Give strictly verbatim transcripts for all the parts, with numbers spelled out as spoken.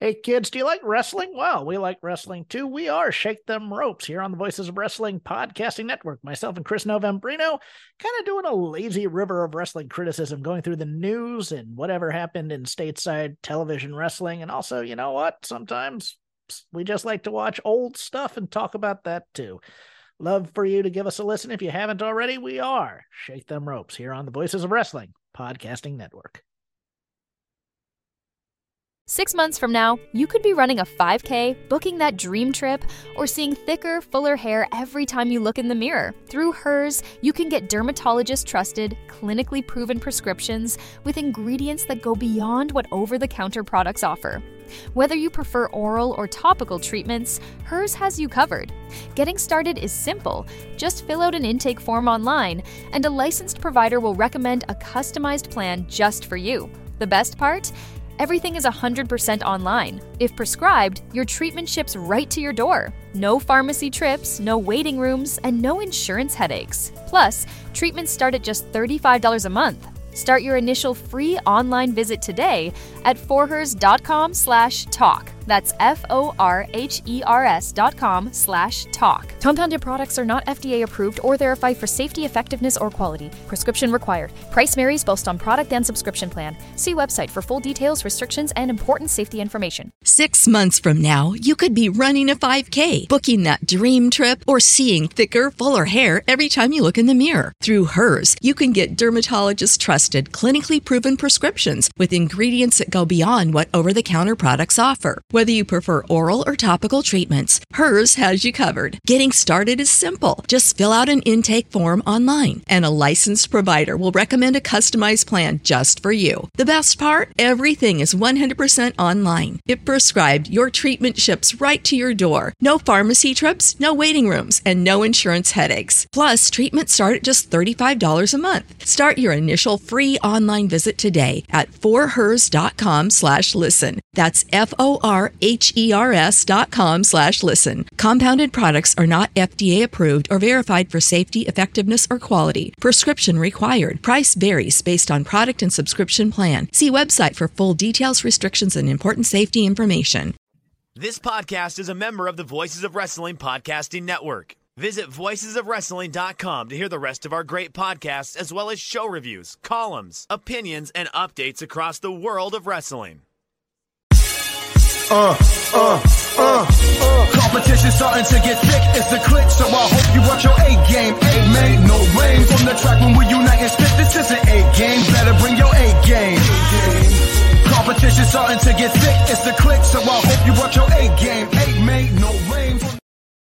Hey kids, do you like wrestling? Well, we like wrestling too. We are Shake Them Ropes here on the Voices of Wrestling Podcasting Network. Myself and Chris Novembrino kind of doing a lazy river of wrestling criticism, going through the news and whatever happened in stateside television wrestling. And also, you know what? Sometimes we just like to watch old stuff and talk about that too. Love for you to give us a listen. If you haven't already, we are Shake Them Ropes here on the Voices of Wrestling Podcasting Network. Six months from now, you could be running a five K, booking that dream trip, or seeing thicker, fuller hair every time you look in the mirror. Through Hers, you can get dermatologist-trusted, clinically proven prescriptions with ingredients that go beyond what over-the-counter products offer. Whether you prefer oral or topical treatments, Hers has you covered. Getting started is simple. Just fill out an intake form online, and a licensed provider will recommend a customized plan just for you. The best part? Everything is one hundred percent online. If prescribed, your treatment ships right to your door. No pharmacy trips, no waiting rooms, and no insurance headaches. Plus, treatments start at just thirty-five dollars a month. Start your initial free online visit today at forhers.com slash talk. That's F-O-R-H-E-R-S dot com slash talk. Compounded products are not F D A approved or verified for safety, effectiveness, or quality. Prescription required. Price varies based on product and subscription plan. See website for full details, restrictions, and important safety information. Six months from now, you could be running a five K, booking that dream trip, or seeing thicker, fuller hair every time you look in the mirror. Through Hers, you can get dermatologist-trusted, clinically proven prescriptions with ingredients that go beyond what over-the-counter products offer. Whether you prefer oral or topical treatments, Hers has you covered. Getting started is simple. Just fill out an intake form online, and a licensed provider will recommend a customized plan just for you. The best part? Everything is one hundred percent online. If prescribed, your treatment ships right to your door. No pharmacy trips, no waiting rooms, and no insurance headaches. Plus, treatments start at just thirty-five dollars a month. Start your initial free online visit today at forhers.com slash listen. That's F-O-R-H-E-R-S dot com slash listen. Compounded products are not F D A approved or verified for safety, effectiveness, or quality. Prescription required. Price varies based on product and subscription plan. See website for full details, restrictions, and important safety information. This podcast is a member of the Voices of Wrestling Podcasting Network. Visit voices of wrestling dot com to hear the rest of our great podcasts, as well as show reviews, columns, opinions, and updates across the world of wrestling. Uh, uh, uh, uh. Competition starting to get thick, it's a click, so I hope you watch your A-game. A-man, no rain from the track when we unite and spit. This is an A-game, better bring your A-game. Competition starting to get thick, it's a click, so I hope you watch your A-game. A-man, no rain from...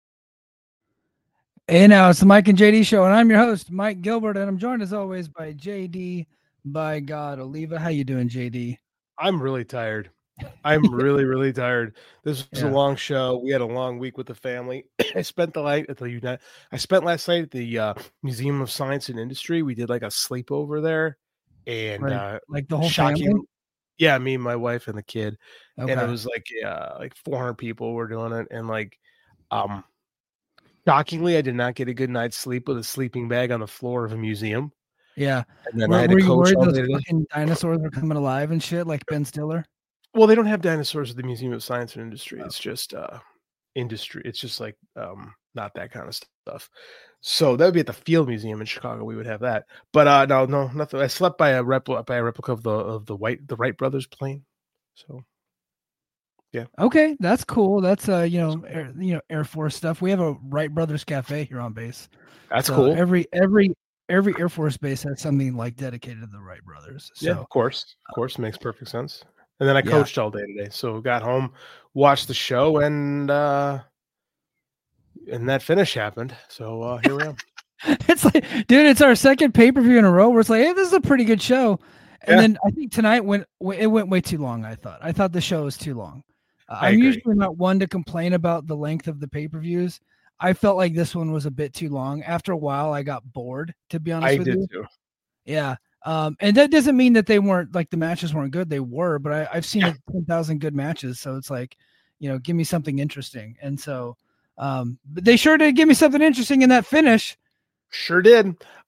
Hey, now it's the Mike and J D show, and I'm your host, Mike Gilbert, and I'm joined as always by J D, by God, Oliva. How you doing, J D? I'm really tired. I'm really, really tired. This was yeah. a long show. We had a long week with the family. I spent the night at the United. I spent last night at the uh, Museum of Science and Industry. We did like a sleepover there, and right. uh, like the whole shocking. family. Yeah, me, my wife, and the kid, Okay. and it was like uh, like four hundred people were doing it, and like, um, shockingly, I did not get a good night's sleep with a sleeping bag on the floor of a museum. Yeah, and then were, I had were to you coach worried all those day. fucking dinosaurs were coming alive and shit, like Ben Stiller? Well, they don't have dinosaurs at the Museum of Science and Industry. It's just uh, industry. It's just like um, not that kind of stuff. So that would be at the Field Museum in Chicago. We would have that. But uh, no, no, nothing. I slept by a replica by a replica of the of the White the Wright brothers plane. So yeah. Okay, that's cool. That's uh, you know, air, you know, Air Force stuff. We have a Wright Brothers Cafe here on base. That's so cool. Every every every Air Force base has something like dedicated to the Wright brothers. So, yeah, of course, of course, makes perfect sense. And then I yeah. coached all day today, so got home, watched the show, and uh, and that finish happened. So uh, here we are. It's like, dude, it's our second pay per view in a row where it's like, hey, this is a pretty good show. And Yeah. then I think tonight went it went way too long. I thought I thought the show was too long. Uh, I I'm agree. usually not one to complain about the length of the pay per views. I felt like this one was a bit too long. After a while, I got bored. To be honest I with did you, too. yeah. Um, and that doesn't mean that they weren't like the matches weren't good. They were, but I, I've seen Yeah. ten thousand good matches. So it's like, you know, give me something interesting. And so, um, but they sure did give me something interesting in that finish. Sure did.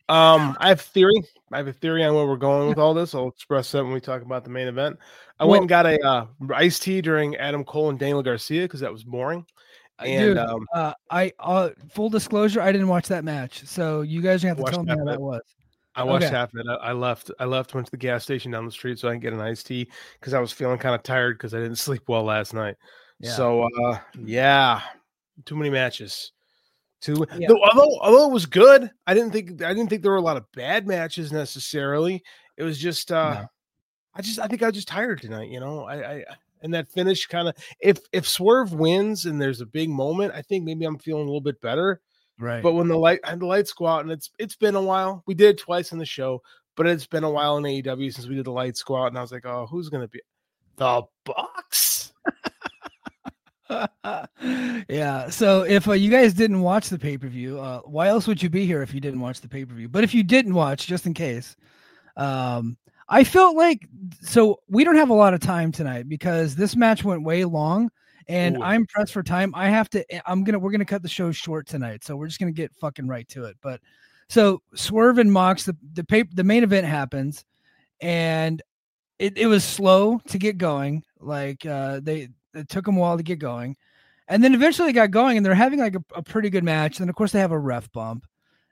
Um, I have a theory. I have a theory on where we're going with all this. I'll express that when we talk about the main event. I Well- went and got a uh, iced tea during Adam Cole and Daniel Garcia because that was boring. And Dude, um, uh, I uh, full disclosure, I didn't watch that match, so you guys are gonna have to Watched tell me half how of that it. was. I watched Okay. half of it. I, I left. I left. Went to the gas station down the street so I can get an iced tea because I was feeling kind of tired because I didn't sleep well last night. Yeah. So uh, yeah, too many matches. Too. Yeah. Though, although although it was good, I didn't think I didn't think there were a lot of bad matches necessarily. It was just uh, No. I just I think I was just tired tonight. You know, I, I and that finish kind of if if Swerve wins and there's a big moment, I think maybe I'm feeling a little bit better. Right. But when the light and the lights go out, and it's it's been a while. We did it twice in the show, but it's been a while in A E W since we did the lights go out, and I was like, oh, who's gonna be the Bucks? Yeah. So if uh, you guys didn't watch the pay per view, uh, why else would you be here if you didn't watch the pay per view? But if you didn't watch, just in case, um, I felt like so we don't have a lot of time tonight because this match went way long, and Ooh. I'm pressed for time. I have to. I'm gonna. We're gonna cut the show short tonight, so we're just gonna get fucking right to it. But so Swerve and Mox, the the pay, the main event happens, and it, it was slow to get going. Like uh, they. It took them a while to get going. And then eventually they got going and they're having like a, a pretty good match. And of course they have a ref bump.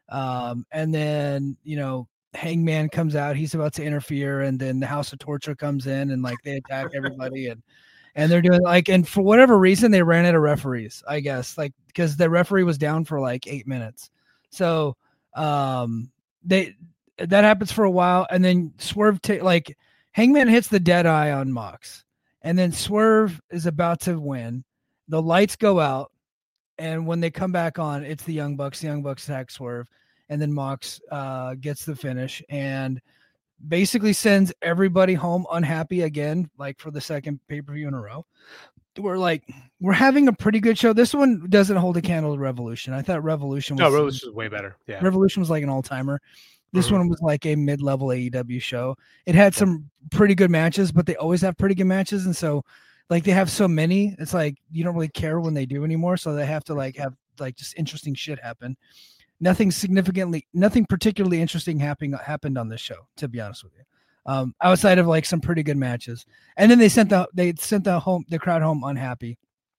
Um, and then, you know, Hangman comes out, he's about to interfere. And then the House of Torture comes in and like they attack everybody. And, and they're doing like, and for whatever reason, they ran out of referees, I guess, like, because the referee was down for like eight minutes. So um, they, that happens for a while. And then Swerve, ta- like Hangman hits the dead eye on Mox. And then Swerve is about to win. The lights go out. And when they come back on, it's the Young Bucks. The Young Bucks attack Swerve. And then Mox uh, gets the finish and basically sends everybody home unhappy again, like for the second pay-per-view in a row. We're like, we're having a pretty good show. This one doesn't hold a candle to Revolution. I thought Revolution was, No, Revolution was way better. Yeah. Revolution was like an all-timer. This Mhm. one was like a mid-level A E W show. It had some pretty good matches, but they always have pretty good matches. And so like they have so many, it's like you don't really care when they do anymore. So they have to like have like just interesting shit happen. Nothing significantly, nothing particularly interesting happening happened on this show, to be honest with you. Um, outside of like some pretty good matches. And then they sent the they sent the home the crowd home unhappy.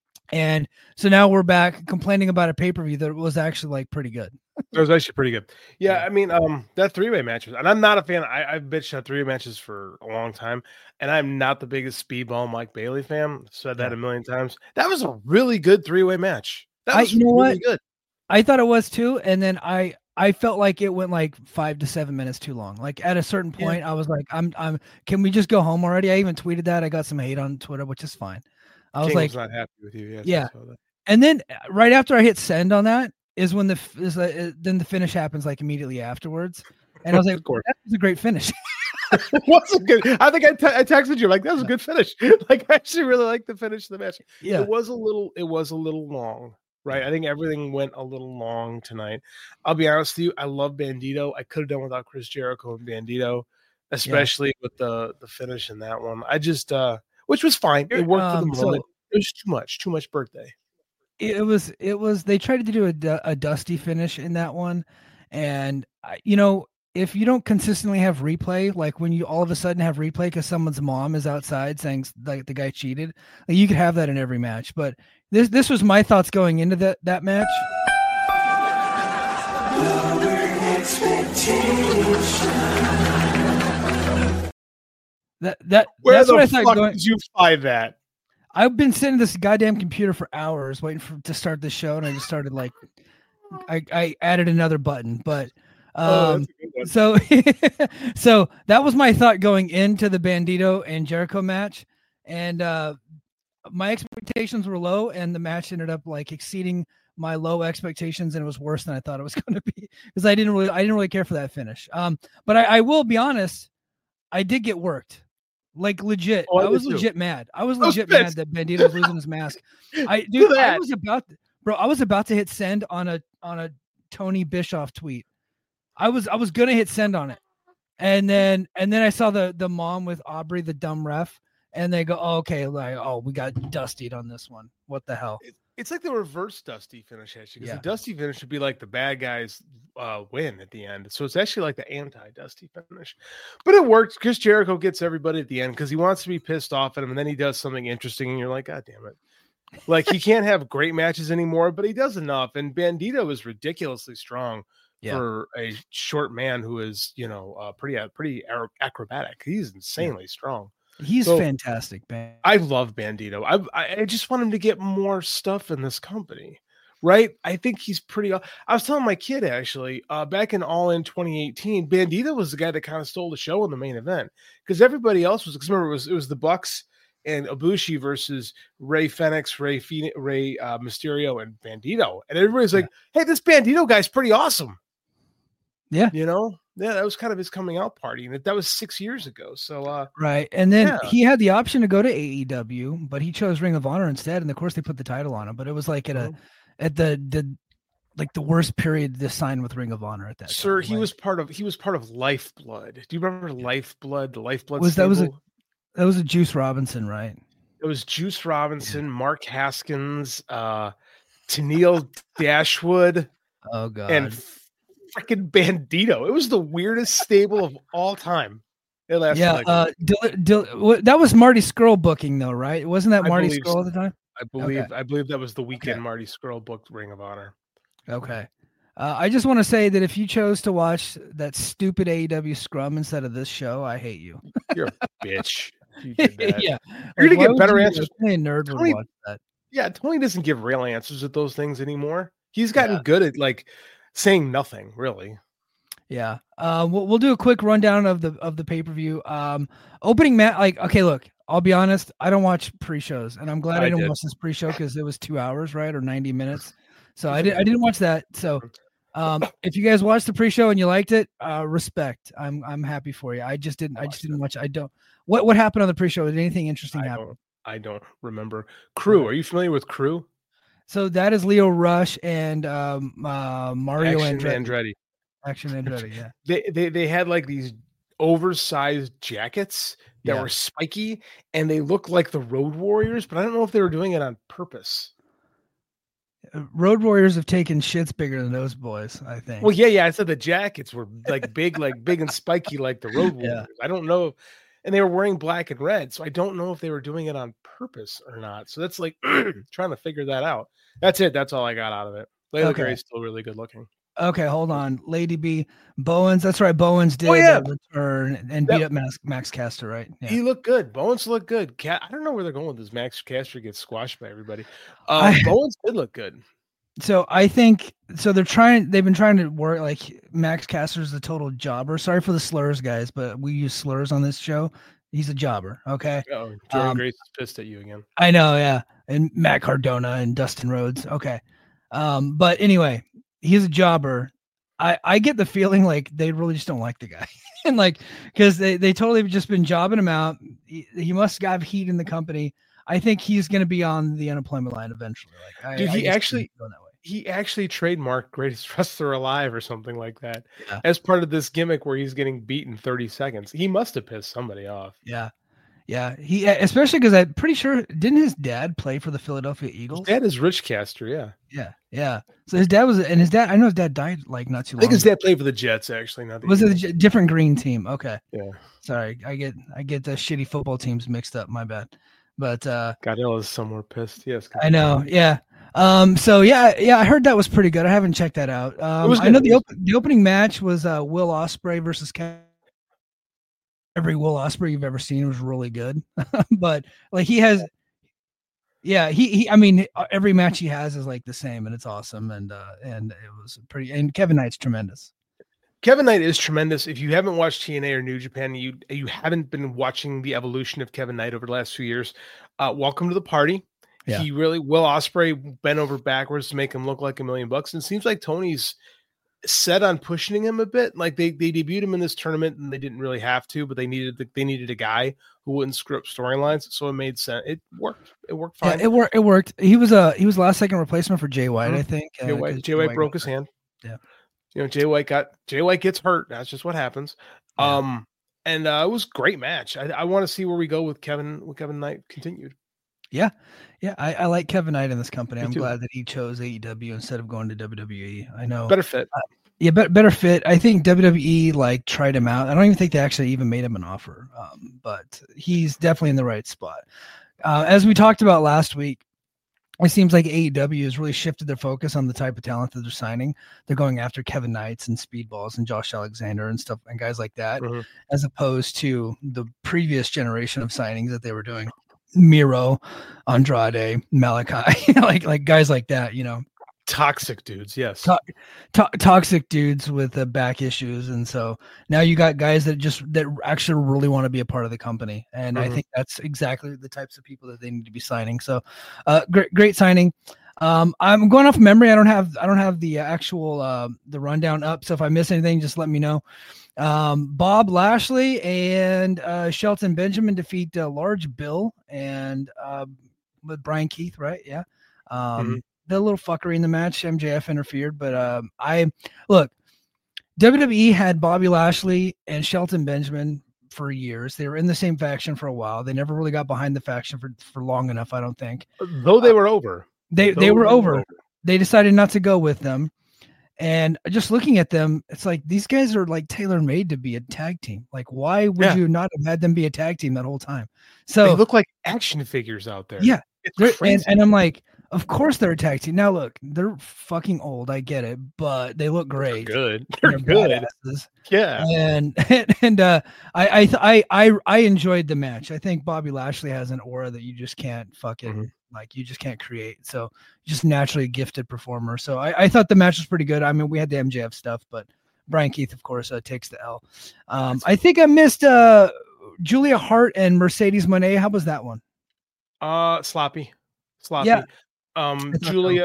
And so now we're back complaining about a pay-per-view that was actually like pretty good. It was actually pretty good. Yeah, I mean, um, that three-way match was, and I'm not a fan. I, I've bitched on three-way matches for a long time, and I'm not the biggest Speedball Mike Bailey fan. I've said that Yeah. a million times. That was a really good three-way match. That I- was you know really what? good. I thought it was too, and then I I felt like it went like five to seven minutes too long. Like at a certain Yeah. point, I was like, I'm I'm. Can we just go home already? I even tweeted that. I got some hate on Twitter, which is fine. I was King like, was not happy with you. Yes, I Yeah. saw that. and then uh, right after I hit send on that is when the f- is like, uh, then the finish happens like immediately afterwards, and I was like, Of course. that was a great finish. It wasn't good. I think I, te- I texted you like that was a good finish. Like I actually really liked the finish of the match. Yeah, It was a little. It was a little long, right? I think everything went a little long tonight. I'll be honest with you. I love Bandito. I could have done without Chris Jericho and Bandito, especially with the the finish in that one. I just, uh which was fine. It worked for the Um, so- moment. It was too much. Too much birthday. it was it was they tried to do a, du- a dusty finish in that one, and I- you know, if you don't consistently have replay, like when you all of a sudden have replay because someone's mom is outside saying s- like the guy cheated, like, you could have that in every match. But this this was my thoughts going into that that match. That that Where that's the what I thought fuck going. did you find that? I've been sitting at this goddamn computer for hours waiting for to start the show, and I just started like, I, I added another button, but Oh, um, that's a good one. so so that was my thought going into the Bandito and Jericho match, and uh, my expectations were low, and the match ended up like exceeding my low expectations, and it was worse than I thought it was going to be because I didn't really I didn't really care for that finish. Um, but I, I will be honest, I did get worked. Like legit, Oh, I I was did too. legit mad. I was I was legit mad pissed. that Bandito was losing his mask. I Look dude, at I that. was about, to, bro. I was about to hit send on a on a Tony Bischoff tweet. I was I was gonna hit send on it, and then and then I saw the the mom with Aubrey, the dumb ref, and they go, oh, okay, like oh, we got dustied on this one. What the hell? It's It's like the reverse Dusty finish, actually, because Yeah. the Dusty finish would be like the bad guys uh, win at the end. So it's actually like the anti-Dusty finish. But it worked. Chris Jericho gets everybody at the end because he wants to be pissed off at him, and then he does something interesting, and you're like, God damn it. Like, he can't have great matches anymore, but he does enough. And Bandito is ridiculously strong Yeah. for a short man who is, you know, uh, pretty uh, pretty aer- acrobatic. He's insanely strong. He's So- fantastic, man. I love Bandito. I, I I just want him to get more stuff in this company, right? I think he's pretty. I was telling my kid actually uh, back in All In twenty eighteen, Bandito was the guy that kind of stole the show in the main event because everybody else was. Because remember, it was it was the Bucks and Ibushi versus Ray Fenix, Ray Phoenix, Ray uh, Mysterio, and Bandito, and everybody's like, "Hey, this Bandito guy's pretty awesome." Yeah. You know, yeah, that was kind of his coming out party, and that was six years ago. So, uh, Right. And then Yeah. he had the option to go to A E W, but he chose Ring of Honor instead. And of course they put the title on him, but it was like at a, Mhm. at the, the, like the worst period to sign with Ring of Honor at that Sir, time. he Like, was part of he was part of Lifeblood. Do you remember Lifeblood? The Lifeblood Was- that was a- stable? that was a Juice Robinson, right? It was Juice Robinson, Mark Haskins, uh, Tennille Dashwood, Oh God. and freaking Bandito. It was the weirdest stable of all time. It lasted yeah. like Uh, Dil- Dil- what- that was Marty Skrull booking though, right? Wasn't that I Marty believe Skrull so. at the time? I believe okay. I believe that was the weekend Okay. Marty Skrull booked Ring of Honor. Okay. Uh, I just want to say that if you chose to watch that stupid A E W scrum instead of this show, I hate you. You're a bitch. You did that. yeah. You're gonna why get would better you- answers. Only a nerd Tony- would watch that. Yeah, Tony doesn't give real answers at those things anymore. He's gotten Yeah. good at like saying nothing, really. Yeah. Uh, we'll, we'll do a quick rundown of the of the pay per view. Um, opening match. Like, okay, look, I'll be honest. I don't watch pre shows, and I'm glad I, I didn't did. watch this pre show because it was two hours, right, or ninety minutes. So I did. I didn't watch that. So, um, if you guys watched the pre show and you liked it, uh, respect. I'm I'm happy for you. I just didn't. I just didn't watch. I don't. What what happened on the pre show? Did anything interesting I happen? don't, I don't remember. Crew, are you familiar with Crew? So that is Leo Rush and um, uh, Mario Action Andretti. Andretti. Action Andretti. Yeah. They, they they had like these oversized jackets that Yeah. were spiky and they looked like the Road Warriors, but I don't know if they were doing it on purpose. Uh, Road Warriors have taken shits bigger than those boys, I think. Well, yeah, yeah. I said the jackets were like big, like big and spiky, like the Road Yeah. Warriors. I don't know. And they were wearing black and red. So I don't know if they were doing it on purpose or not. So that's like trying to figure that out. That's it. That's all I got out of it. Layla Okay. Gray's still really good looking. Okay, hold on. Lady B, Bowens. That's right. Bowens did Oh, yeah. uh, return and That- beat up Max, Max Caster, right? Yeah. He looked good. Bowens looked good. Cat, I don't know where they're going with this. Max Caster gets squashed by everybody. Uh, I- Bowens did look good. So I think so. They're trying. They've been trying to work like Max Caster's the total jobber. Sorry for the slurs, guys, but we use slurs on this show. He's a jobber. Okay. Oh, Jordan Um, Grace is pissed at you again. I know, yeah. And Matt Cardona and Dustin Rhodes. Okay. Um, but anyway, he's a jobber. I, I get the feeling like they really just don't like the guy. and like, because they, they totally have just been jobbing him out. He, he must have heat in the company. I think he's going to be on the unemployment line eventually. Like, I, Dude, I he just think actually- he's going that way. He actually trademarked Greatest Wrestler Alive or something like that Yeah. as part of this gimmick where he's getting beat in thirty seconds. He must have pissed somebody off. Yeah. Yeah. He, especially because I'm pretty sure, didn't his dad play for the Philadelphia His Eagles? dad is Rich Caster, yeah. Yeah. Yeah. So his dad was, and his dad, I know his dad died like not too I long think his ago. dad played for the Jets, actually. Not the Was it a Eagles. j- different green team? Okay. Yeah. Sorry, I get I get the shitty football teams mixed up. My bad. But uh Godzilla is somewhere pissed. Yes. I know. Yeah. Um. So yeah, yeah. I heard that was pretty good. I haven't checked that out. Um, was I know good. the op- the opening match was uh Will Ospreay versus Kev. Every Will Ospreay you've ever seen was really good, but like he has. Yeah, he, he I mean uh, every match he has is like the same and it's awesome and uh and it was pretty and Kevin Knight's tremendous. Kevin Knight is tremendous. If you haven't watched T N A or New Japan, you you haven't been watching the evolution of Kevin Knight over the last few years. Uh, welcome to the party. Yeah. He really Will Ospreay bent over backwards to make him look like a million bucks. And it seems like Tony's set on pushing him a bit. Like they they debuted him in this tournament and they didn't really have to, but they needed the, they needed a guy who wouldn't screw up storylines. So it made sense. It worked. It worked Yeah, fine. it worked. It worked. He was a he was last second replacement for Jay White, Mhm. I think. Jay uh, White, 'cause Jay White got broke his hurt. hand. Yeah. You know, Jay White got Jay White gets hurt. That's just what happens. Yeah. Um, and uh, it was a great match. I, I want to see where we go with Kevin with Kevin Knight continued. Yeah, yeah, I, I like Kevin Knight in this company. Me I'm too. glad that he chose A E W instead of going to W W E. I know Better fit. Uh, yeah, better better fit. I think W W E like tried him out. I don't even think they actually even made him an offer, um, but he's definitely in the right spot. Uh, as we talked about last week, it seems like A E W has really shifted their focus on the type of talent that they're signing. They're going after Kevin Knights and Speedballs and Josh Alexander and stuff and guys like that, Mm-hmm. as opposed to the previous generation of signings that they were doing. Miro, Andrade, Malachi, like like guys like that, you know. Toxic dudes, yes. To- to- toxic dudes with uh, back issues, and so now you got guys that just that actually really want to be a part of the company, and Mhm. I think that's exactly the types of people that they need to be signing. So, uh, great, great signing. Um, I'm going off memory. I don't have I don't have the actual uh, the rundown up. So if I miss anything, just let me know. Um, Bob Lashley and uh, Shelton Benjamin defeat uh, Large Bill and uh, with Brian Keith, right? Yeah. Um, Mhm. The little fuckery in the match, M J F interfered, but um, I look. W W E had Bobby Lashley and Shelton Benjamin for years. They were in the same faction for a while. They never really got behind the faction for, for long enough, I don't think. Though they were over. They Though they were over. They decided not to go with them. And just looking at them, it's like these guys are like tailor-made to be a tag team. Like, why would Yeah. you not have had them be a tag team that whole time? They So look like action figures out there. yeah, It's they're- crazy. and, and I'm like, of course they're a tag team. Now look, they're fucking old. I get it, but they look They're great. good. They're They're good. badasses. Yeah. And and uh, I I, th- I I I enjoyed the match. I think Bobby Lashley has an aura that you just can't fucking Mhm. like you just can't create. So just naturally gifted performer. So I, I thought the match was pretty good. I mean, we had the M J F stuff, but Brian Keith, of course, uh, takes the L. Um, I think I missed uh, Julia Hart and Mercedes Moné. How was that one? Uh sloppy. Sloppy. Yeah. Um I thought so. Julia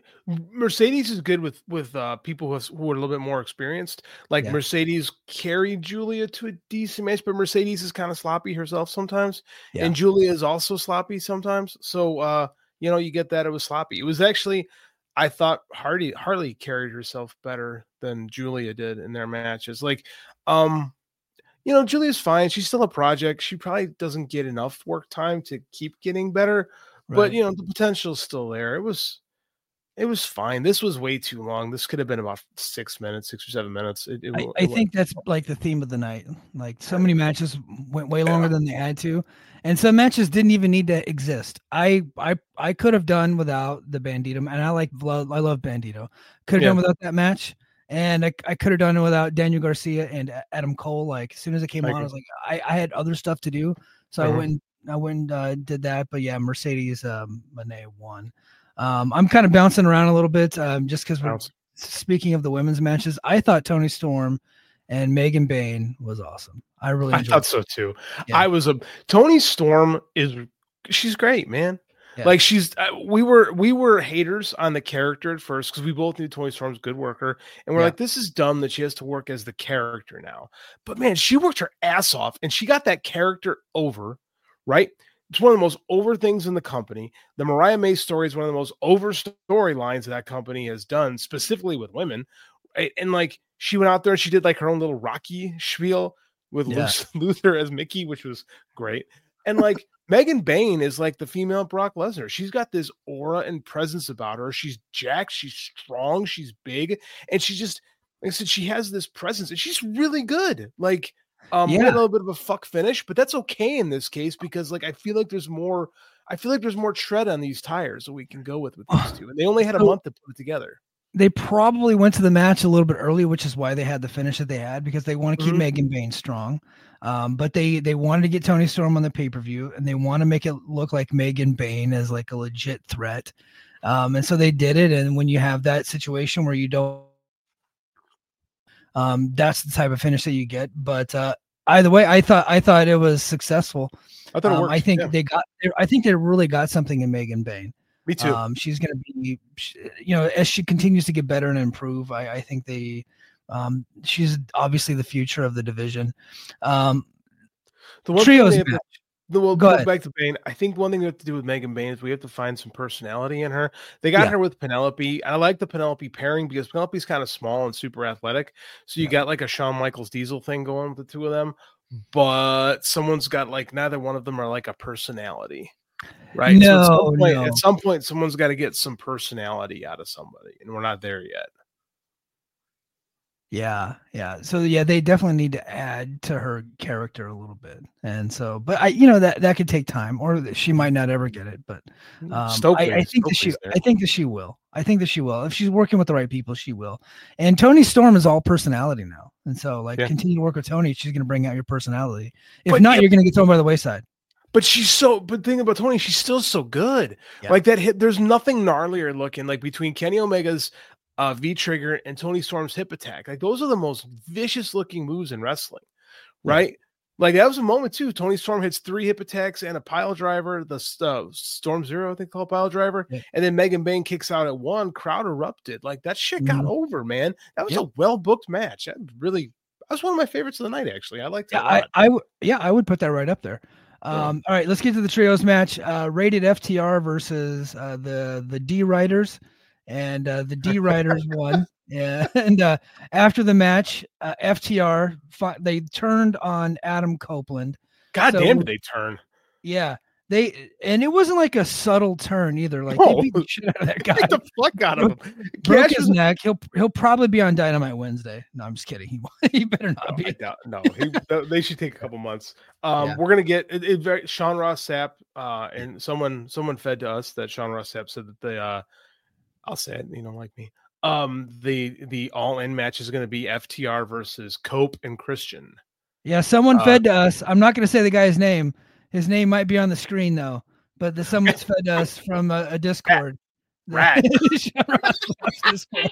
Mercedes is good with with uh people who, has, who are a little bit more experienced. Like Yeah. Mercedes carried Julia to a decent match, but Mercedes is kind of sloppy herself sometimes. Yeah. And Julia is also sloppy sometimes. So uh, you know, you get that it was sloppy. It was actually I thought Hardy Harley carried herself better than Julia did in their matches. Like, um, you know, Julia's fine. She's still a project. She probably doesn't get enough work time to keep getting better, but Right. you know, the potential's still there. It was it was fine. This was way too long. This could have been about six minutes, six or seven minutes. It, it, I, it I was- think that's like the theme of the night. Like so many matches went way longer than they had to, and some matches didn't even need to exist. I I I could have done without the Bandito, and I like love, I love Bandito. Could have Yeah. done without that match, and I, I could have done it without Daniel Garcia and A- Adam Cole. Like as soon as it came I on, I agree. was like, I, I had other stuff to do, so Mhm. I went and I went and uh, did that. But yeah, Mercedes um, Moné won. Um, I'm kind of bouncing around a little bit, um, just because we're Bounce. speaking of the women's matches. I thought Toni Storm and Megan Bain was awesome. I really I enjoyed thought it. so too. Yeah. I was a Tony Storm is she's great, man. Yeah. Like she's uh, we were we were haters on the character at first because we both knew Toni Storm's a good worker, and we're Yeah. like, this is dumb that she has to work as the character now. But man, she worked her ass off, and she got that character over, right? It's one of the most over things in the company. The Mariah May story is one of the most over storylines that company has done, specifically with women. Right? And like she went out there and she did like her own little Rocky spiel with Yeah. Luce- Luther as Mickey, which was great. And like Megan Bain is like the female Brock Lesnar. She's got this aura and presence about her. She's jacked, she's strong, she's big, and she just, like I said, she has this presence, and she's really good. Like, um, we had Yeah. a little bit of a fuck finish, but that's okay in this case because, like, I feel like there's more. I feel like there's more tread on these tires that we can go with with these two, and they only had a So- month to put it together. They probably went to the match a little bit early, which is why they had the finish that they had because they want to keep Mhm. Megan Bain strong. Um, but they they wanted to get Toni Storm on the pay per view, and they want to make it look like Megan Bain as like a legit threat. Um, and so they did it. And when you have that situation where you don't, um, that's the type of finish that you get. But uh, either way, I thought I thought it was successful. I thought it Um, worked. I think yeah. they got. I think they really got something in Megan Bain. Me too. Um, she's going to be, sh- you know, as she continues to get better and improve. I, I think they, um, she's obviously the future of the division. Um, the one trios thing they have to- match. the- we'll Go go ahead. back to Bain. I think one thing we have to do with Megan Bain is we have to find some personality in her. They got Yeah. her with Penelope. I like the Penelope pairing because Penelope's kind of small and super athletic. So you Yeah. got like a Shawn Michaels Diesel thing going with the two of them, but someone's got like neither one of them are like a personality. Right. No, so at some point, no. at some point, someone's got to get some personality out of somebody, and we're not there yet. Yeah, yeah. So yeah, they definitely need to add to her character a little bit, and so, but I, you know, that that could take time, or she might not ever get it. But um, Stokely, I, I think that she, Stokely's there. I think that she will. I think that she will. If she's working with the right people, she will. And Tony Storm is all personality now, and so like Yeah. continue to work with Tony. She's going to bring out your personality. If But not, yeah- you're going to get thrown by the wayside. But she's so. But the thing about Tony, she's still so good. Yeah. Like that hit. There's nothing gnarlier looking like between Kenny Omega's uh, V trigger and Tony Storm's hip attack. Like those are the most vicious looking moves in wrestling, right? Like that was a moment too. Tony Storm hits three hip attacks and a pile driver. The uh, Storm Zero, I think, called pile driver, Yeah. and then Megan Bain kicks out at one. Crowd erupted. Like that shit got Mhm. over, man. That was Yeah. a well booked match. That really. That was one of my favorites of the night. Actually, I liked it. Yeah, a I, lot. I would, yeah, I would put that right up there. Um, all right, let's get to the trios match. Uh, rated F T R versus uh, the the D Riders, and uh, the D Riders won. Yeah, and uh, after the match, uh, F T R fi- they turned on Adam Copeland. God so- damn, did they turn? Yeah, they and it wasn't like a subtle turn either. Like No. they beat the shit out of that guy. Get the fuck out of him. Broke Cash his was- neck. He'll he'll probably be on Dynamite Wednesday. No, I'm just kidding. He he better not No, I be. doubt- no, he, th- they should take a couple months. Um, Yeah. We're gonna get it, it very Sean Ross Sapp, uh, and someone someone fed to us that Sean Ross Sapp said that the uh, I'll say it, you don't like me. Um, the the all in match is gonna be F T R versus Cope and Christian. Yeah, someone Uh, fed to us. I'm not going to say the guy's name. His name might be on the screen though. But the someone's fed to us from a, a Discord. Rat. Discord.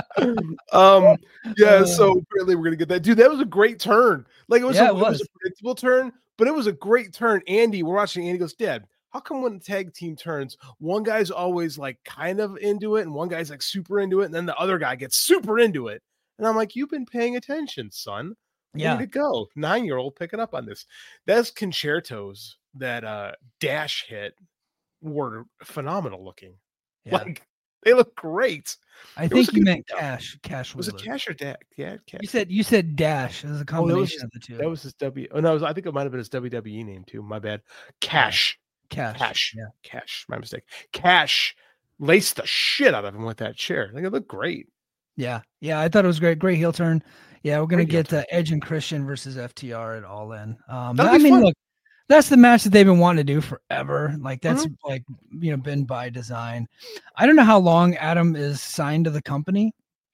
um, yeah, Uh, so apparently we're gonna get that. Dude, that was a great turn. Like it was, Yeah, a, it it was was. a predictable turn, but it was a great turn. Andy, we're watching. Andy goes, Dad, how come when the tag team turns, one guy's always like kind of into it, and one guy's like super into it, and then the other guy gets super into it? And I'm like, you've been paying attention, son. Yeah. Way to go, nine year old picking up on this. Those concertos that uh Dash hit were phenomenal looking. Yeah. Like they look great. I it was think a you good meant beat-up. Cash. Cash Was it Wheeler. Cash or Dak? Yeah, Cash. You said you said Dash as a Oh, that was combination his, of the two. that was his W. Oh no, it was, I think it might have been his W W E name too. My bad. Cash. Cash. Cash. Yeah. Cash. My mistake. Cash laced the shit out of him with that chair. I think it looked great. Yeah. Yeah. I thought it was great. Great heel turn. Yeah, we're gonna Great heel get uh, Edge and Christian versus F T R at All In. Um, That'll I be mean, fun. look, that's the match that they've been wanting to do forever. Like that's Mm-hmm. like you know been by design. I don't know how long Adam is signed to the company,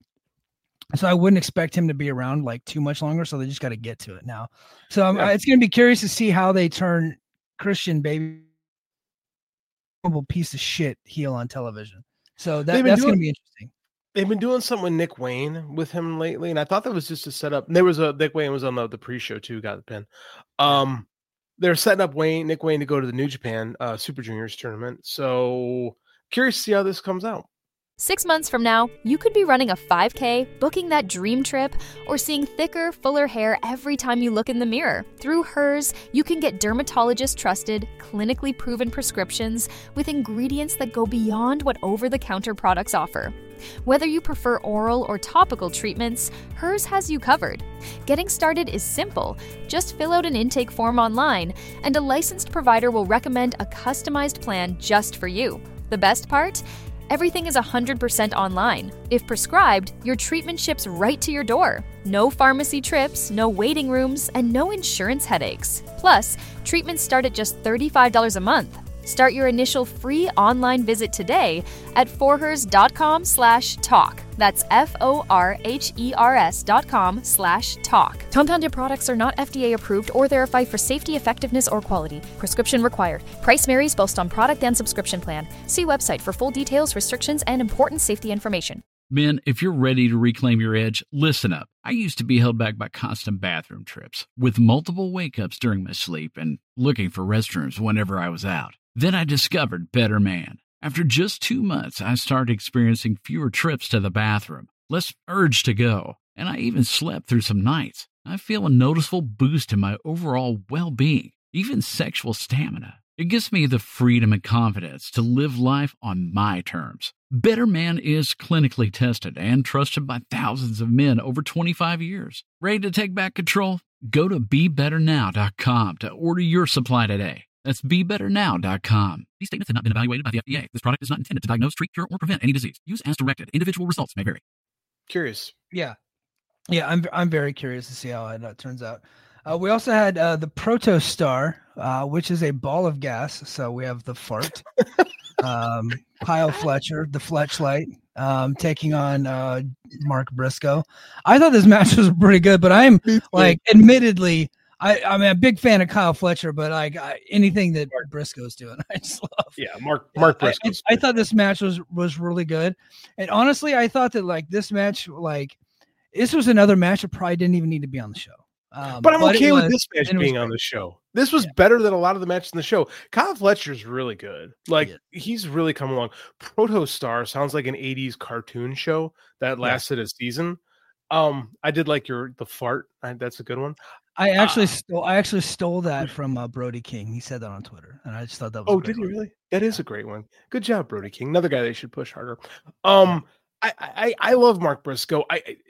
so I wouldn't expect him to be around like too much longer. So they just got to get to it now. So um, Yeah. it's gonna be curious to see how they turn Christian baby piece of shit heel on television. So that, They've been that's gonna doing- be interesting. They've been doing something with Nick Wayne with him lately, and I thought that was just to set up. There was a Nick Wayne was on the, the pre-show too, got the pin. Um, they're setting up Wayne, Nick Wayne, to go to the New Japan uh, Super Juniors tournament. So curious to see how this comes out. Six months from now, you could be running a five K, booking that dream trip, or seeing thicker, fuller hair every time you look in the mirror. Through Hers, you can get dermatologist-trusted, clinically proven prescriptions with ingredients that go beyond what over-the-counter products offer. Whether you prefer oral or topical treatments, Hers has you covered. Getting started is simple. Just fill out an intake form online, and a licensed provider will recommend a customized plan just for you. The best part? Everything is one hundred percent online. If prescribed, your treatment ships right to your door. No pharmacy trips, no waiting rooms, and no insurance headaches. Plus, treatments start at just thirty-five dollars a month. Start your initial free online visit today at forhers.com slash talk. That's F-O-R-H-E-R-S dot com slash talk. Compounded products are not F D A approved or verified for safety, effectiveness, or quality. Prescription required. Price varies based on product and subscription plan. See website for full details, restrictions, and important safety information. Men, if you're ready to reclaim your edge, listen up. I used to be held back by constant bathroom trips, with multiple wake-ups during my sleep and looking for restrooms whenever I was out. Then I discovered Better Man. After just two months, I started experiencing fewer trips to the bathroom, less urge to go, and I even slept through some nights. I feel a noticeable boost in my overall well-being, even sexual stamina. It gives me the freedom and confidence to live life on my terms. Better Man is clinically tested and trusted by thousands of men over twenty-five years. Ready to take back control? Go to be better now dot com to order your supply today. That's be better now dot com. These statements have not been evaluated by the F D A. This product is not intended to diagnose, treat, cure, or prevent any disease. Use as directed. Individual results may vary. Curious. Yeah. Yeah, I'm I'm very curious to see how it uh, turns out. Uh, we also had uh, the Protostar, uh, which is a ball of gas. So we have the fart. um, Kyle Fletcher, the Fletchlight, um, taking on uh, Mark Briscoe. I thought this match was pretty good, but I'm like, admittedly, I, I'm a big fan of Kyle Fletcher, but like I, anything that Briscoe's doing, I just love. Yeah, Mark Mark yeah, Briscoe. I, I, I thought this match was was really good, and honestly, I thought that like this match, like this was another match that probably didn't even need to be on the show. Um, but I'm but okay was, with this match being on the show. This was yeah. better than a lot of the matches in the show. Kyle Fletcher's really good. Like yeah. he's really come along. Protostar sounds like an eighties cartoon show that lasted yeah. a season. Um, I did like your the fart. I, that's a good one. I actually uh, stole. I actually stole that from uh, Brody King. He said that on Twitter, and I just thought that was. Oh, did you really? That is a great one. Good job, Brody King. Another guy they should push harder. Um, I I, I love Mark Briscoe. I. I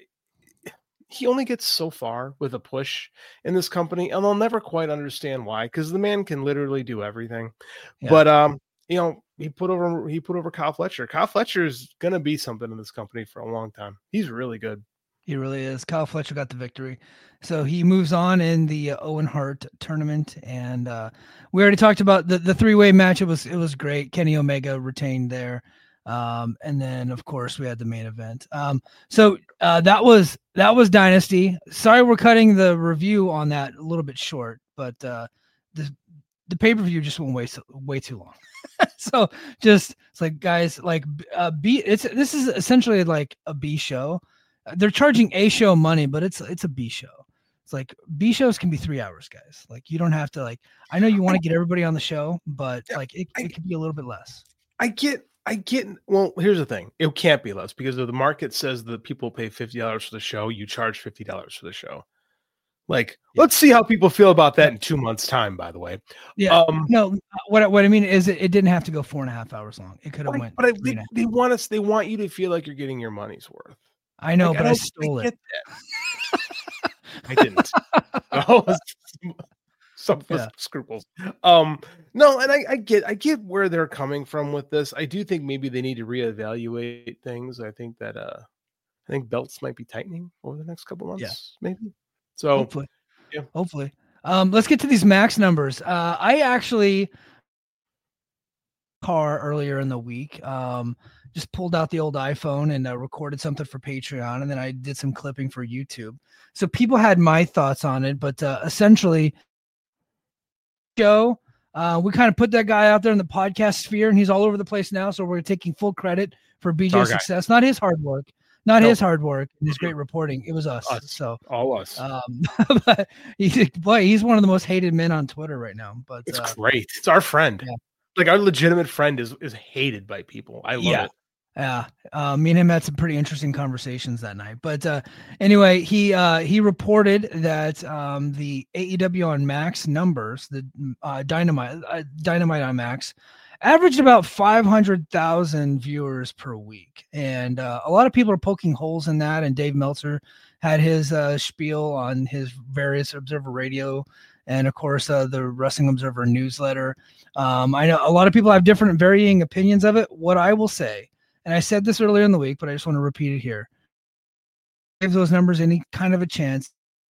He only gets so far with a push in this company, and I'll never quite understand why, because the man can literally do everything. Yeah. But um, you know, he put over he put over Kyle Fletcher. Kyle Fletcher is gonna be something in this company for a long time. He's really good. He really is. Kyle Fletcher got the victory, so he moves on in the uh, Owen Hart tournament, and uh, we already talked about the the three way match. It was it was great. Kenny Omega retained there. Um, and then of course we had the main event. Um, so uh, that was that was Dynasty. Sorry, we're cutting the review on that a little bit short, but uh, the the pay per view just went way so, way too long. So just it's like guys, like uh, B. It's this is essentially like a B show. They're charging A show money, but it's it's a B show. It's like B shows can be three hours, guys. Like you don't have to like. I know you want to get everybody on the show, but like it, it could be a little bit less. I get. I get, well, here's the thing. It can't be less because if the market says that people pay fifty dollars for the show, you charge fifty dollars for the show. Like, yeah. Let's see how people feel about that in two months' time, by the way. Yeah. Um, no, what, what I mean is it, it didn't have to go four and a half hours long. It could have went. But I, they, they want us, they want you to feel like you're getting your money's worth. I know, like, but I, I stole I it. I didn't. No, some yeah. scruples. Um, no, and I, I get, I get where they're coming from with this. I do think maybe they need to reevaluate things. I think that, uh, I think belts might be tightening over the next couple months, yeah. maybe. So hopefully, yeah, hopefully. Um, let's get to these max numbers. Uh, I actually car earlier in the week. Um, just pulled out the old iPhone and uh, recorded something for Patreon, and then I did some clipping for YouTube. So people had my thoughts on it, but uh, essentially. Show uh we kind of put that guy out there in the podcast sphere, and he's all over the place now, so we're taking full credit for B J's success. Not his hard work, not nope. his hard work and his great reporting. It was us, us. So all us. Um but he, boy he's one of the most hated men on Twitter right now, but it's uh, great. It's our friend. Yeah. Like our legitimate friend is is hated by people. I love yeah. it. Yeah, uh, me and him had some pretty interesting conversations that night. But uh, anyway, he uh, he reported that um, the A E W on Max numbers, the uh, Dynamite uh, Dynamite on Max, averaged about five hundred thousand viewers per week, and uh, a lot of people are poking holes in that. And Dave Meltzer had his uh, spiel on his various Observer Radio, and of course uh, the Wrestling Observer newsletter. Um, I know a lot of people have different varying opinions of it. What I will say. And I said this earlier in the week, but I just want to repeat it here. Give those numbers any kind of a chance.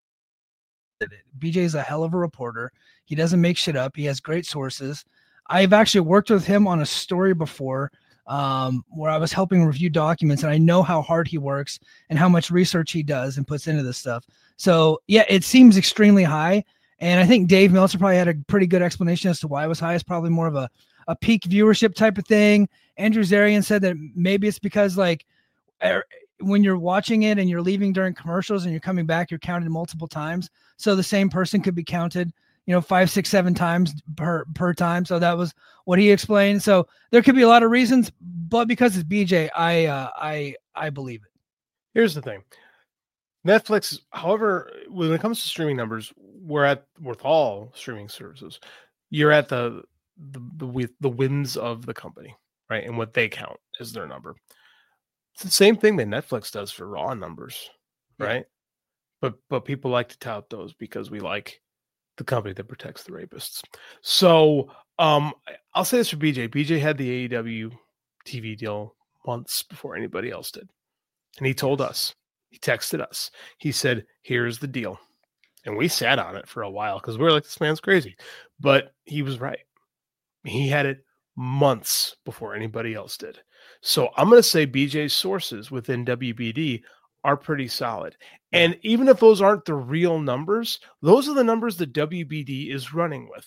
B J is a hell of a reporter. He doesn't make shit up. He has great sources. I've actually worked with him on a story before um, where I was helping review documents, and I know how hard he works and how much research he does and puts into this stuff. So, yeah, it seems extremely high. And I think Dave Meltzer probably had a pretty good explanation as to why it was high. It's probably more of a, a peak viewership type of thing. Andrew Zarian said that maybe it's because like er, when you're watching it and you're leaving during commercials and you're coming back, you're counted multiple times. So the same person could be counted, you know, five, six, seven times per, per time. So that was what he explained. So there could be a lot of reasons, but because it's B J, I, uh, I, I believe it. Here's the thing. Netflix, however, when it comes to streaming numbers, we're at with all streaming services, you're at the, the, the, the wins of the company. Right, and what they count as their number. It's the same thing that Netflix does for Raw numbers, right? Yeah. But but people like to tout those because we like the company that protects the rapists. So um, I'll say this for B J. B J had the A E W T V deal months before anybody else did. And he told us, he texted us, he said, here's the deal. And we sat on it for a while because we were like, this man's crazy. But he was right. He had it months before anybody else did. So I'm going to say B J's sources within W B D are pretty solid. And even if those aren't the real numbers, those are the numbers that W B D is running with.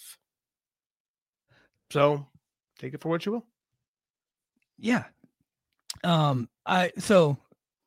So take it for what you will. Yeah. Um, I, so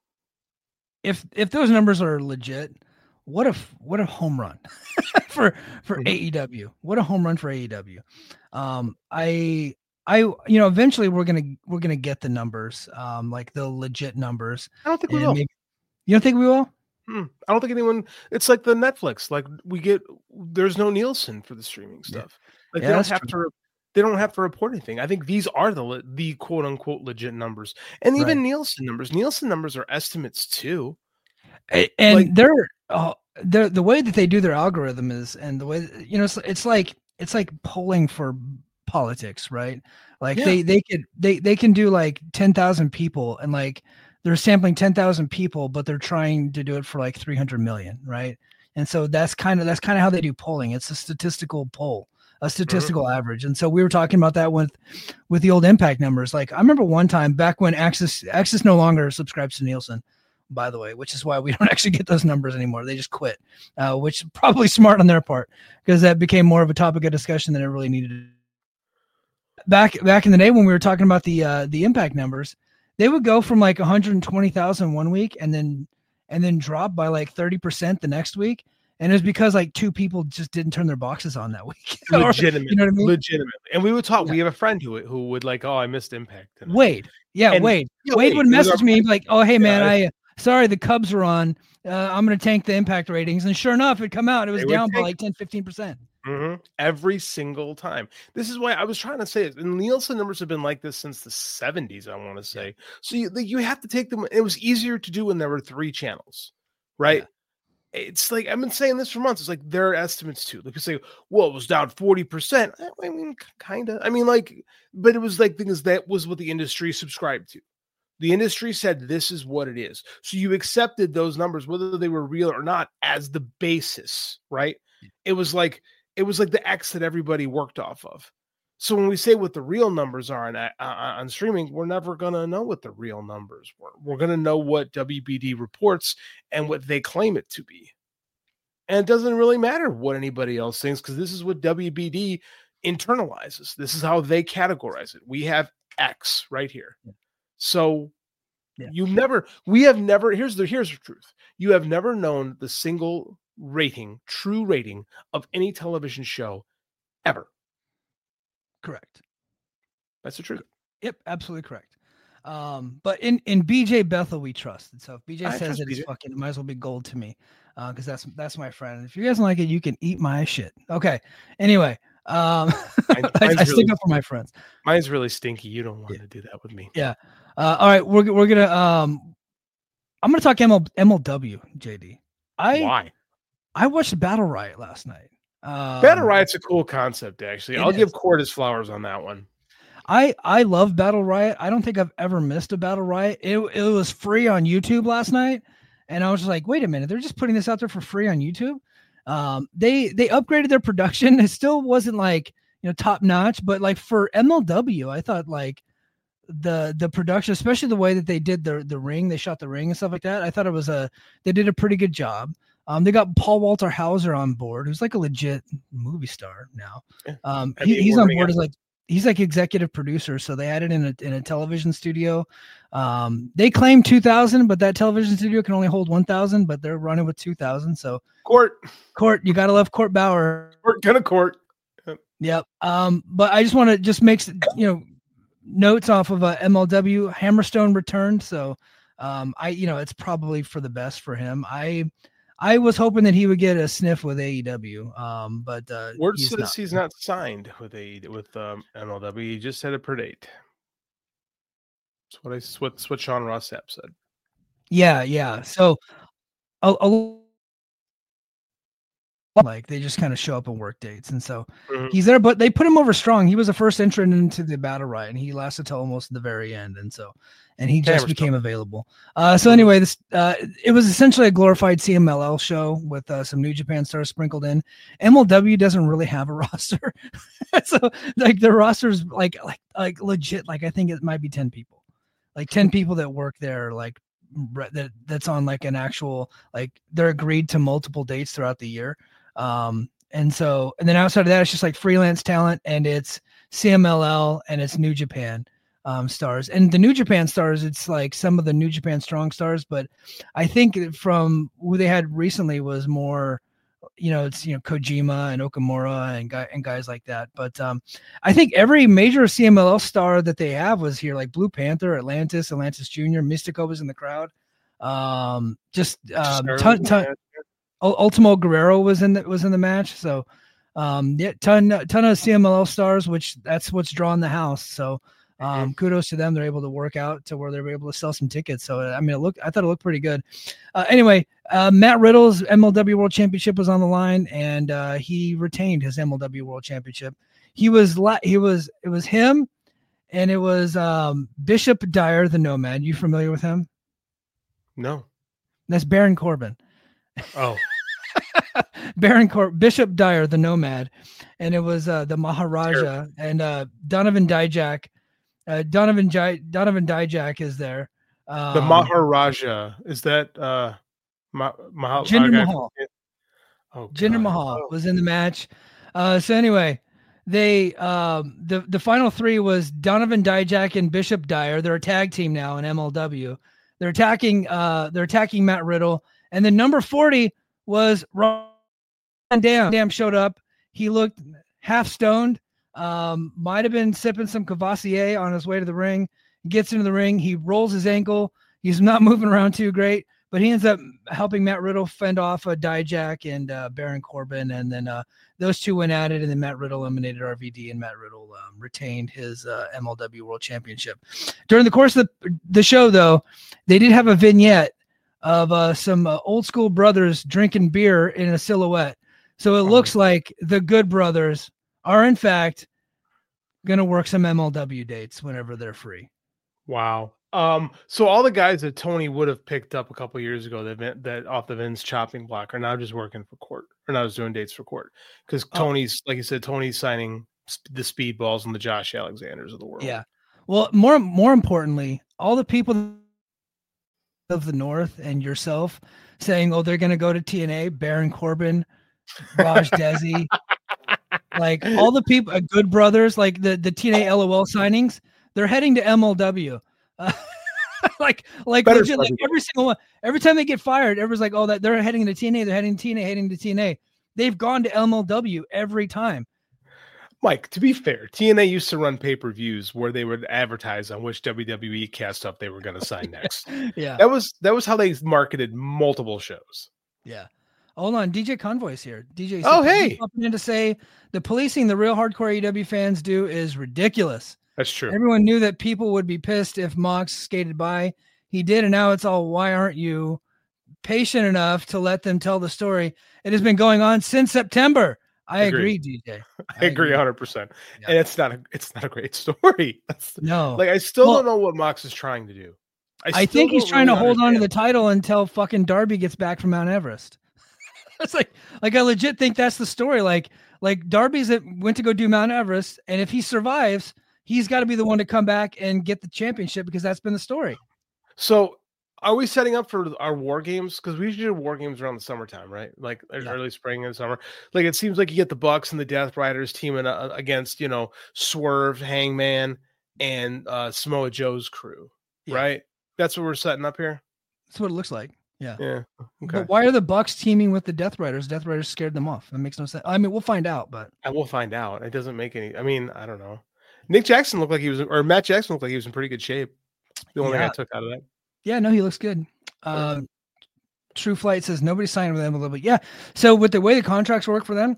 if, if those numbers are legit, what a, what a home run for, for mm-hmm. A E W. What a home run for A E W. Um, I, I, you know, eventually we're going to, we're going to get the numbers, um, like the legit numbers. I don't think we will. Maybe, you don't think we will? Hmm. I don't think anyone, it's like the Netflix, like we get, there's no Nielsen for the streaming stuff. Yeah. Like yeah, they don't have true. to, they don't have to report anything. I think these are the, the quote unquote legit numbers. And even right. Nielsen numbers, Nielsen numbers are estimates too. And like, they're, uh, they're, the way that they do their algorithm is, and the way, that, you know, it's, it's like, it's like polling for politics, right? Like yeah. they, they could, they, they can do like ten thousand people and like, they're sampling ten thousand people, but they're trying to do it for like three hundred million. Right. And so that's kind of, that's kind of how they do polling. It's a statistical poll, a statistical mm-hmm. average. And so we were talking about that with, with the old Impact numbers. Like I remember one time back when Access, Access no longer subscribes to Nielsen, by the way, which is why we don't actually get those numbers anymore. They just quit, uh, which is probably smart on their part because that became more of a topic of discussion than it really needed. Back, back in the day when we were talking about the, uh, the Impact numbers, they would go from like one hundred twenty thousand one week and then and then drop by like thirty percent the next week. And it was because like two people just didn't turn their boxes on that week. Legitimately. You know what I mean? Legitimately. And we would talk, yeah. we have a friend who who would like, oh, I missed Impact tonight. Wade. Yeah, and, Wade. Yeah, Wade. Wade would message me like, oh, hey man, yeah. I sorry the Cubs are on. Uh, I'm gonna tank the Impact ratings. And sure enough, it'd come out. It was they down by like ten, fifteen percent. Mm-hmm. Every single time. This is why I was trying to say it. And Nielsen numbers have been like this since the seventies, I want to say. Yeah. So you, you have to take them. It was easier to do when there were three channels, right? Yeah. It's like, I've been saying this for months. It's like their estimates too. Like you say, well, it was down forty percent. I mean, kind of. I mean, like, but it was like things that was what the industry subscribed to. The industry said this is what it is. So you accepted those numbers, whether they were real or not, as the basis, right? It was like, It was like the X that everybody worked off of. So when we say what the real numbers are on, uh, on streaming, we're never going to know what the real numbers were. We're going to know what W B D reports and what they claim it to be. And it doesn't really matter what anybody else thinks because this is what W B D internalizes. This is how they categorize it. We have X right here. So yeah. you never, we have never, here's the, here's the truth. You have never known the single rating, true rating of any television show ever. Correct. That's the truth. Yep, absolutely correct. Um, but in, in B J Bethel, we trust. And so if B J I says it's B J. fucking, it might as well be gold to me. Uh, cause that's, that's my friend. If you guys don't like it, you can eat my shit. Okay. Anyway, um, Mine, I, I really, stick up for my friends. Mine's really stinky. You don't want yeah. to do that with me. Yeah. Uh, all right. We're, we're going to, um, I'm going to talk M L, M L W, J D. I, Why? I watched Battle Riot last night. Um, Battle Riot's a cool concept, actually. I'll is. give Court his flowers on that one. I, I love Battle Riot. I don't think I've ever missed a Battle Riot. It, it was free on YouTube last night. And I was just like, wait a minute, they're just putting this out there for free on YouTube. Um, they, they upgraded their production. It still wasn't like, you know, top notch, but like for M L W, I thought like the, the production, especially the way that they did the, the ring, they shot the ring and stuff like that. I thought it was a, they did a pretty good job. Um, they got Paul Walter Hauser on board, who's like a legit movie star now. Um, he, he's on board as like, he's like executive producer. So they added in a, in a television studio. Um, they claim two thousand, but that television studio can only hold one thousand, but they're running with two thousand. So Court, Court, you got to love Court Bauer. Court, kind of Court. Yep. yep. Um, but I just want to just make, you know, notes off of uh, M L W. Hammerstone returned. So um, I, you know, it's probably for the best for him. I, I was hoping that he would get a sniff with A E W, um, but uh, word he's says not. he's not signed with a with um, M L W. He just had a per date. That's what I what, that's what Sean Ross Sapp said. Yeah, yeah. So a, a like they just kind of show up and work dates. And so Mhm. he's there, but they put him over strong. He was the first entrant into the battle riot, and he lasted till almost the very end. And so, and he just Hammerstone. became available. Uh, so anyway, this uh, it was essentially a glorified C M L L show with uh, some New Japan stars sprinkled in. M L W doesn't really have a roster, so like their roster's like like like legit. Like I think it might be ten people, like ten people that work there, like re- that that's on like an actual like they're agreed to multiple dates throughout the year. Um, and so and then outside of that, it's just like freelance talent, and it's C M L L and it's New Japan. Um, stars and the New Japan stars, it's like some of the New Japan strong stars, but I think from who they had recently was more, you know, it's, you know, Kojima and Okamura and guy and guys like that. But um, I think every major C M L L star that they have was here, like Blue Panther, Atlantis, Atlantis Junior, Mystico was in the crowd. Um, just um, ton, ton, Ultimo Guerrero was in the, was in the match. So um, yeah, ton, ton of C M L L stars, which that's what's drawn the house. So Um, kudos to them. They're able to work out to where they were able to sell some tickets. So, I mean, it looked, I thought it looked pretty good. Uh, anyway, uh, Matt Riddle's M L W World Championship was on the line, and uh, he retained his M L W World Championship. He was, la- he was, it was him, and it was um, Bishop Dyer, the Nomad. You familiar with him? No. That's Baron Corbin. Oh. Baron Cor- Bishop Dyer, the Nomad, and it was uh, the Maharaja and uh, Donovan Dijak. Uh, Donovan J- Donovan Dijak is there. Um, The Maharaja, is that uh Ma- Mahal? Jinder okay. Mahal. Oh, Jinder God. Mahal Oh. was in the match. Uh, so anyway, they um, the the final three was Donovan Dijak and Bishop Dyer. They're a tag team now in M L W. They're attacking uh they're attacking Matt Riddle, and then number forty was Ron Dam. Dam showed up. He looked half stoned. Um, might have been sipping some Cavassier on his way to the ring. He gets into the ring. He rolls his ankle. He's not moving around too great, but he ends up helping Matt Riddle fend off a uh, Dijak and uh, Baron Corbin. And then uh, those two went at it, and then Matt Riddle eliminated R V D, and Matt Riddle um, retained his uh, M L W World Championship. During the course of the, the show, though, they did have a vignette of uh, some uh, old school brothers drinking beer in a silhouette. So it looks like the Good Brothers are in fact going to work some M L W dates whenever they're free. Wow. Um, so all the guys that Tony would have picked up a couple years ago that went- that off the Vince chopping block are now just working for Court, or now just doing dates for Court, because Oh. Tony's, like you said, Tony's signing sp- the Speedballs and the Josh Alexanders of the world. Yeah. Well, more more importantly, all the people of the North and yourself saying, "Oh, they're going to go to T N A." Baron Corbin, Raj Desi, like all the people, uh, Good Brothers, like the the T N A L O L signings, they're heading to M L W. Uh, like like, Better legit, like everybody. every single one. Every time they get fired, everyone's like, "Oh, that they're heading to T N A. They're heading to T N A. Heading to T N A." They've gone to M L W every time. Mike, to be fair, T N A used to run pay-per-views where they would advertise on which W W E cast up they were going to sign next. Yeah, That was that was how they marketed multiple shows. yeah. Hold on, D J Convoy's here. D J, Oh, he's hey. popping in to say the policing the real hardcore A E W fans do is ridiculous. That's true. Everyone knew that people would be pissed if Mox skated by. He did, and now it's all, why aren't you patient enough to let them tell the story? It has been going on since September. I agree, Agreed. D J. I agree one hundred percent. Yeah. And it's not a it's not a great story. That's, No. like I still Well- don't know what Mox is trying to do. I still think he's don't trying to really hold on to the understand. title until fucking Darby gets back from Mount Everest. It's like, like I legit think that's the story. Like, like Darby's that went to go do Mount Everest, and if he survives, he's got to be the one to come back and get the championship, because that's been the story. So are we setting up for our war games? Because we usually do war games around the summertime, right? Like Yeah. early spring and summer. Like it seems like you get the Bucks and the Death Riders teaming uh, against, you know, Swerve, Hangman, and uh, Samoa Joe's crew, Yeah. right? That's what we're setting up here. That's what it looks like. Yeah. Yeah. Okay. But why are the Bucks teaming with the Death Riders? Death Riders scared them off. That makes no sense. I mean, we'll find out, but I will find out. It doesn't make any. I mean, I don't know. Nick Jackson looked like he was, or Matt Jackson looked like he was in pretty good shape. The only thing Yeah. I took out of that. yeah, no, he looks good. Um, True Flight says nobody signed with them a little bit. Yeah. So with the way the contracts work for them,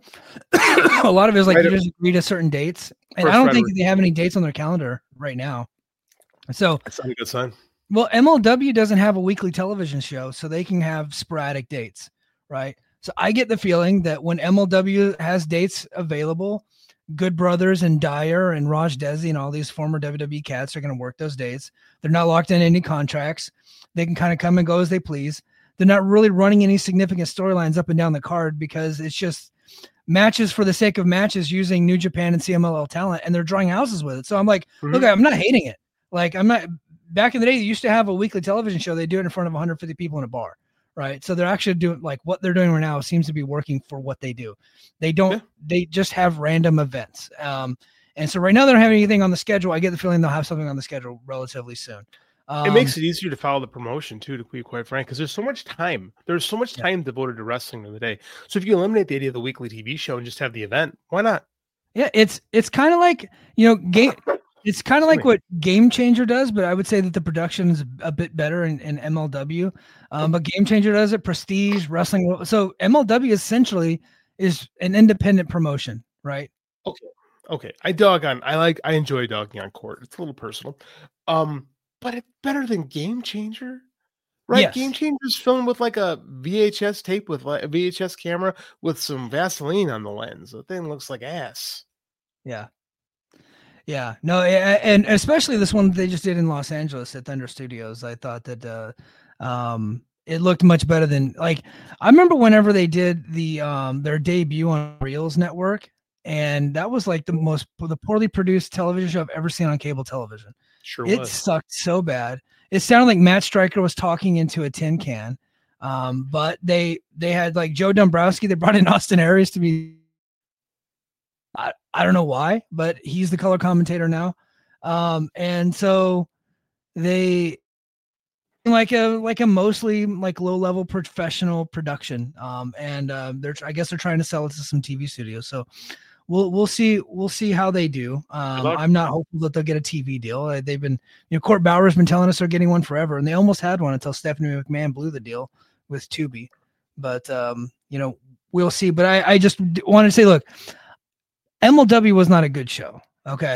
a lot of it is like Right. you just agree to certain dates, and For I don't Frederick. think that they have any dates on their calendar right now. So, That's not a good sign. well, M L W doesn't have a weekly television show, so they can have sporadic dates, right? So I get the feeling that when M L W has dates available, Good Brothers and Dyer and Raj Desi and all these former W W E cats are going to work those dates. They're not locked in any contracts. They can kind of come and go as they please. They're not really running any significant storylines up and down the card because it's just matches for the sake of matches using New Japan and C M L L talent, and they're drawing houses with it. So I'm like, mm-hmm. look, I'm not hating it. Like I'm not, back in the day, they used to have a weekly television show. They do it in front of one hundred fifty people in a bar. Right. So they're actually doing like what they're doing right now seems to be working for what they do. They don't, yeah. they just have random events. Um, and so right now they don't have anything on the schedule. I get the feeling they'll have something on the schedule relatively soon. Um, it makes it easier to follow the promotion too, to be quite frank, because there's so much time. There's so much time yeah. devoted to wrestling in the day. So if you eliminate the idea of the weekly T V show and just have the event, why not? Yeah. It's, it's kind of like, you know, game. It's kind of like what Game Changer does, but I would say that the production is a bit better in, in M L W. Um, but Game Changer does it, Prestige, Wrestling. So M L W essentially is an independent promotion, right? Okay. Okay. I dog on, I like, I enjoy dogging on Court. It's a little personal. Um, but it's better than Game Changer, right? Yes. Game Changer is filmed with like a V H S tape with like a V H S camera with some Vaseline on the lens. The thing looks like ass. Yeah. Yeah, no, and especially this one they just did in Los Angeles at Thunder Studios. I thought that uh, um, it looked much better than like I remember whenever they did the um, their debut on Reels Network, and that was like the most the poorly produced television show I've ever seen on cable television. Sure, it was. sucked so bad. It sounded like Matt Stryker was talking into a tin can. Um, but they they had like Joe Dombrowski. They brought in Austin Aries to be. I, I don't know why, but he's the color commentator now. Um, and so they like a, like a mostly like low level professional production. Um, and, uh, they're, I guess they're trying to sell it to some T V studios. So we'll, we'll see, we'll see how they do. Um, I'm not hopeful that they'll get a T V deal. Uh, they've been, you know, Court Bauer has been telling us they're getting one forever, and they almost had one until Stephanie McMahon blew the deal with Tubi. But, um, you know, we'll see. But I, I just wanted to say, look, M L W was not a good show. Okay.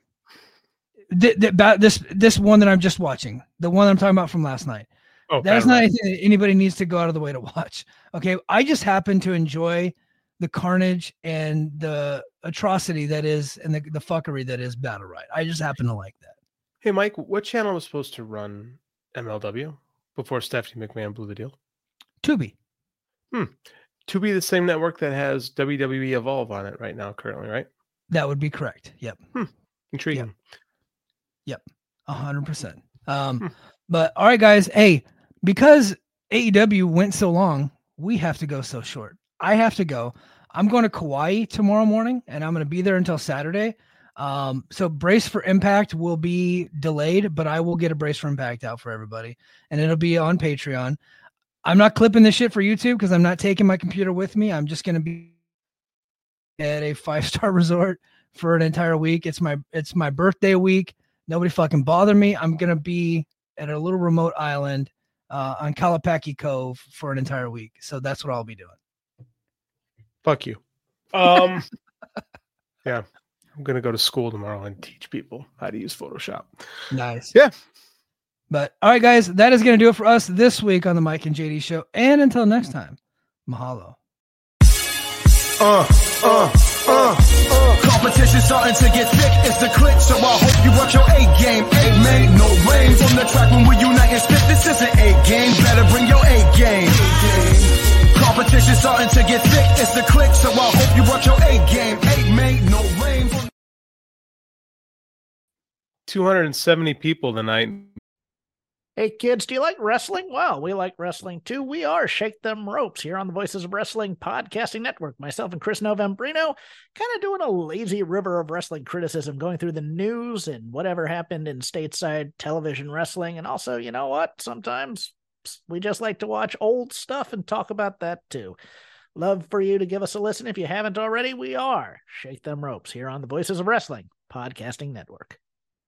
Th- th- this, this one that I'm just watching, the one I'm talking about from last night, oh, that's not anything that anybody needs to go out of the way to watch. Okay. I just happen to enjoy the carnage and the atrocity that is, and the, the fuckery that is Battle Riot. I just happen to like that. Hey, Mike, what channel was supposed to run M L W before Stephanie McMahon blew the deal? Tubi. Hmm. Tubi, the same network that has W W E Evolve on it right now, currently, right? That would be correct. Yep. Hmm. Intriguing. Yep. A hundred percent. Um, hmm. But all right, guys. Hey, because A E W went so long, we have to go so short. I have to go. I'm going to Kauai tomorrow morning, and I'm going to be there until Saturday. Um, so Brace for Impact will be delayed, but I will get a Brace for Impact out for everybody, and it'll be on Patreon. I'm not clipping this shit for YouTube because I'm not taking my computer with me. I'm just going to be at a five-star resort for an entire week. It's my it's my birthday week. Nobody fucking bother me. I'm going to be at a little remote island uh, on Kalapaki Cove for an entire week. So that's what I'll be doing. Fuck you. Um, yeah, I'm going to go to school tomorrow and teach people how to use Photoshop. Nice. Yeah. But all right, guys, that is going to do it for us this week on the Mike and J D Show. And until next time, mahalo. Uh, uh, uh, uh. Competition starting to get thick. It's the click, so I hope you watch your A game. A man, no rain from the track when we unite and spit. This isn't A game. Better bring your A game. Competition starting to get thick. It's the click, so I hope you watch your A game. A man, no rain. From- two hundred seventy people tonight. Hey kids, do you like wrestling? Well, we like wrestling too. We are Shake Them Ropes here on the Voices of Wrestling Podcasting Network. Myself and Chris Novembrino kind of doing a lazy river of wrestling criticism, going through the news and whatever happened in stateside television wrestling. And also, you know what? Sometimes we just like to watch old stuff and talk about that too. Love for you to give us a listen. If you haven't already, we are Shake Them Ropes here on the Voices of Wrestling Podcasting Network.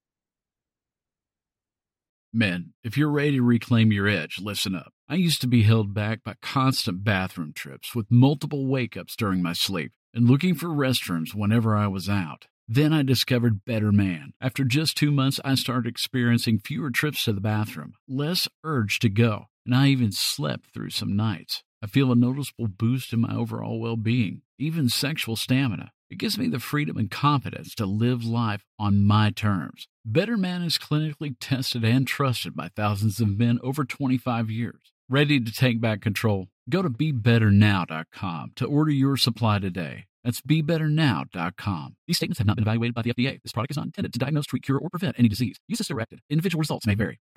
Men, if you're ready to reclaim your edge, listen up. I used to be held back by constant bathroom trips with multiple wake-ups during my sleep and looking for restrooms whenever I was out. Then I discovered Better Man. After just two months, I started experiencing fewer trips to the bathroom, less urge to go, and I even slept through some nights. I feel a noticeable boost in my overall well-being, even sexual stamina. It gives me the freedom and confidence to live life on my terms. Better Man is clinically tested and trusted by thousands of men over twenty-five years. Ready to take back control? Go to be better now dot com to order your supply today. That's be better now dot com. These statements have not been evaluated by the F D A. This product is not intended to diagnose, treat, cure, or prevent any disease. Use as directed. Individual results may vary.